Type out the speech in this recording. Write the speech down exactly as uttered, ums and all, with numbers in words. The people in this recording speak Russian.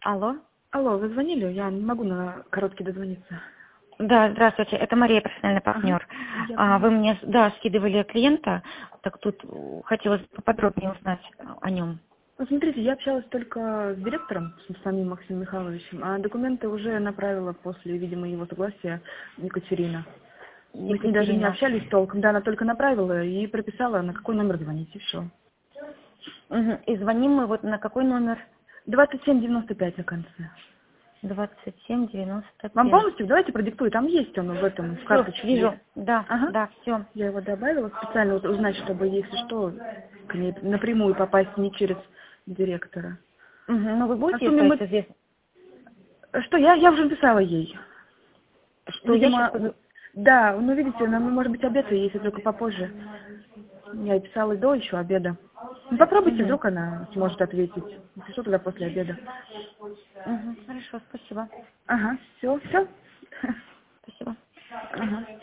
Алло. Алло, вы звонили? Я не могу на короткий дозвониться. Да, здравствуйте, это Мария, профессиональный Ага, партнер. я А, поняла. вы мне, да, скидывали клиента, так тут э, хотелось поподробнее узнать о нем. Ну, смотрите, я общалась только с директором, с самим Максимом Михайловичем, а документы уже направила после, видимо, его согласия Екатерина. Мы с ней даже не Екатерина. общались толком, да, она только направила и прописала, на какой номер звонить, и все. Мгм. И звоним мы вот на какой номер? двадцать семь девяносто пять на конце. двадцать семь девяносто Вам пять. полностью? Давайте продиктую, там есть он в этом, в Все, карточке есть. вижу. Да, Ага. да, все. Я его добавила специально вот узнать, чтобы, если что, к ней напрямую попасть не через директора. Ну, вы На будете, сумме если мы... известно, Что, я, я уже написала ей. что я сейчас... Видимо, у- да, ну видите, нам может быть обед, если только попозже. Я ей писала до еще обеда. Ну, попробуйте, Угу. вдруг она сможет ответить. Если что, тогда после обеда. Угу. Хорошо, спасибо. Ага, все, все. Спасибо. Ага.